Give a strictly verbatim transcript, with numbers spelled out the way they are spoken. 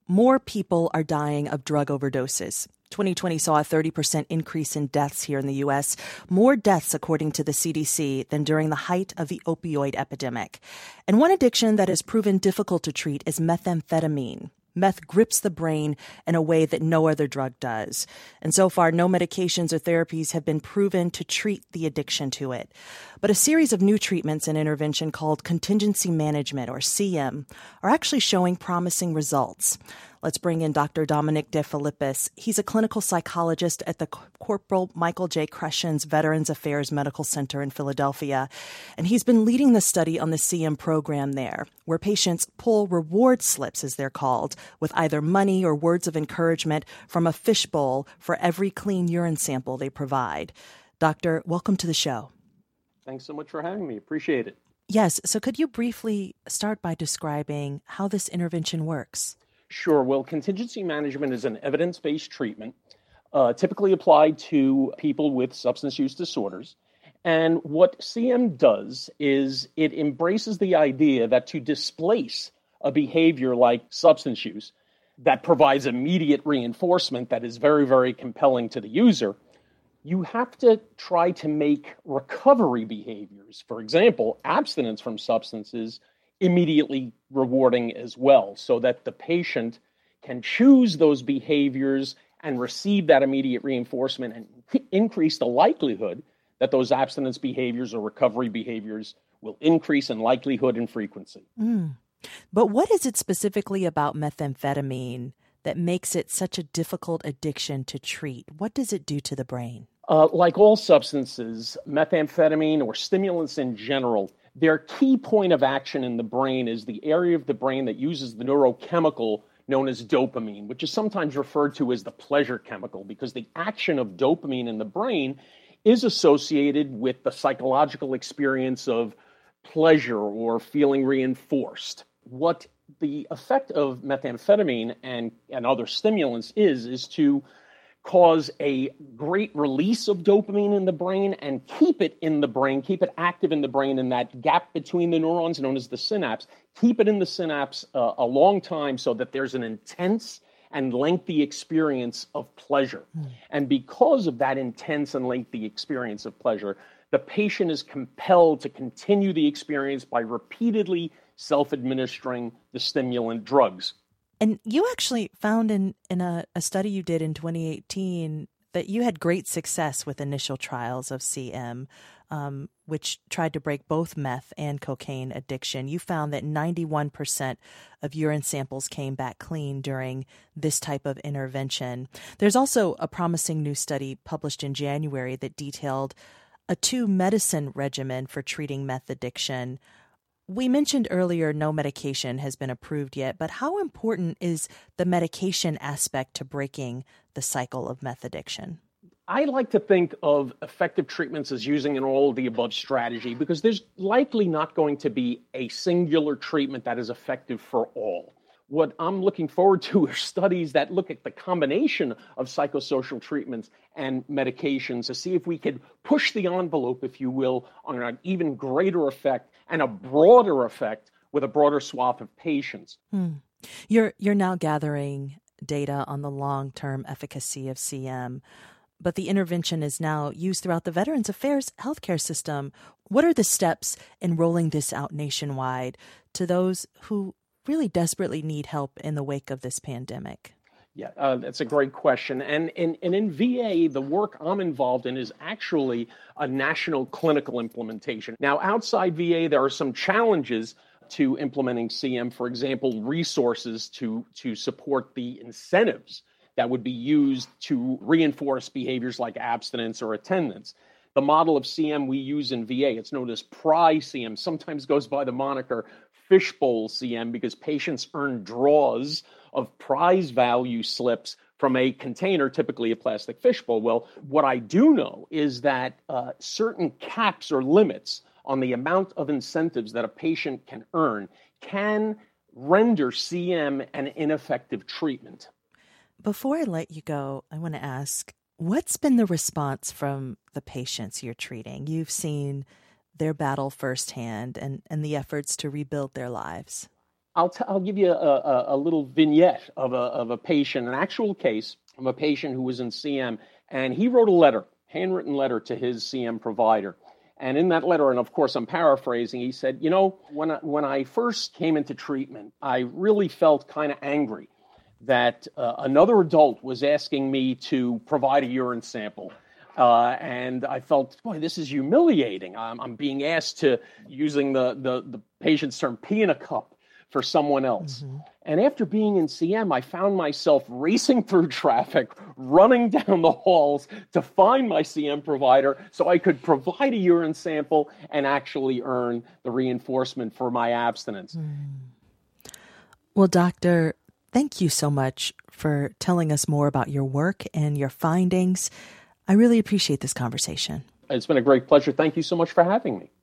more people are dying of drug overdoses. twenty twenty saw a thirty percent increase in deaths here in the U S, more deaths, according to the C D C, than during the height of the opioid epidemic. And one addiction that has proven difficult to treat is methamphetamine. Meth grips the brain in a way that no other drug does. And so far, no medications or therapies have been proven to treat the addiction to it. But a series of new treatments and intervention called contingency management, or C M, are actually showing promising results. Let's bring in Doctor Dominic DeFilippis. He's a clinical psychologist at the Corporal Michael J. Crescens Veterans Affairs Medical Center in Philadelphia. And he's been leading the study on the C M program there, where patients pull reward slips, as they're called, with either money or words of encouragement from a fishbowl for every clean urine sample they provide. Doctor, welcome to the show. Thanks so much for having me. Appreciate it. Yes. So could you briefly start by describing how this intervention works? Sure. Well, contingency management is an evidence-based treatment uh, typically applied to people with substance use disorders. And what C M does is it embraces the idea that to displace a behavior like substance use that provides immediate reinforcement that is very, very compelling to the user, you have to try to make recovery behaviors, for example, abstinence from substances, immediately rewarding as well, so that the patient can choose those behaviors and receive that immediate reinforcement and increase the likelihood that those abstinence behaviors or recovery behaviors will increase in likelihood and frequency. Mm. But what is it specifically about methamphetamine that makes it such a difficult addiction to treat? What does it do to the brain? Uh, like all substances, methamphetamine or stimulants in general, their key point of action in the brain is the area of the brain that uses the neurochemical known as dopamine, which is sometimes referred to as the pleasure chemical, because the action of dopamine in the brain is associated with the psychological experience of pleasure or feeling reinforced. What the effect of methamphetamine and, and other stimulants is, is to cause a great release of dopamine in the brain and keep it in the brain, keep it active in the brain in that gap between the neurons known as the synapse, keep it in the synapse uh, a long time so that there's an intense and lengthy experience of pleasure. Mm. And because of that intense and lengthy experience of pleasure, the patient is compelled to continue the experience by repeatedly self-administering the stimulant drugs. And you actually found in, in a, a study you did in twenty eighteen that you had great success with initial trials of C M, um, which tried to break both meth and cocaine addiction. You found that ninety-one percent of urine samples came back clean during this type of intervention. There's also a promising new study published in January that detailed a two-medicine regimen for treating meth addiction. We mentioned earlier no medication has been approved yet, but how important is the medication aspect to breaking the cycle of meth addiction? I like to think of effective treatments as using an all-of-the-above strategy, because there's likely not going to be a singular treatment that is effective for all. What I'm looking forward to are studies that look at the combination of psychosocial treatments and medications to see if we could push the envelope, if you will, on an even greater effect and a broader effect with a broader swath of patients. Hmm. You're you're now gathering data on the long-term efficacy of C M, but the intervention is now used throughout the Veterans Affairs healthcare system. What are the steps in rolling this out nationwide to those who really desperately need help in the wake of this pandemic? Yeah, uh, that's a great question. And in, and in V A, the work I'm involved in is actually a national clinical implementation. Now, outside V A, there are some challenges to implementing C M. For example, resources to, to support the incentives that would be used to reinforce behaviors like abstinence or attendance. The model of C M we use in V A, it's known as P R I C M, sometimes goes by the moniker fishbowl C M, because patients earn draws of prize value slips from a container, typically a plastic fishbowl. Well, what I do know is that uh, certain caps or limits on the amount of incentives that a patient can earn can render C M an ineffective treatment. Before I let you go, I want to ask, what's been the response from the patients you're treating? You've seen their battle firsthand and, and the efforts to rebuild their lives. I'll, t- I'll give you a, a, a little vignette of a, of a patient, an actual case of a patient who was in C M, and he wrote a letter, handwritten letter to his C M provider. And in that letter, and of course I'm paraphrasing, he said, you know, when I, when I first came into treatment, I really felt kind of angry that uh, another adult was asking me to provide a urine sample. Uh, and I felt, boy, this is humiliating. I'm, I'm being asked to, using the, the, the patient's term, pee in a cup for someone else. Mm-hmm. And after being in C M, I found myself racing through traffic, running down the halls to find my C M provider so I could provide a urine sample and actually earn the reinforcement for my abstinence. Mm. Well, doctor, thank you so much for telling us more about your work and your findings. I really appreciate this conversation. It's been a great pleasure. Thank you so much for having me.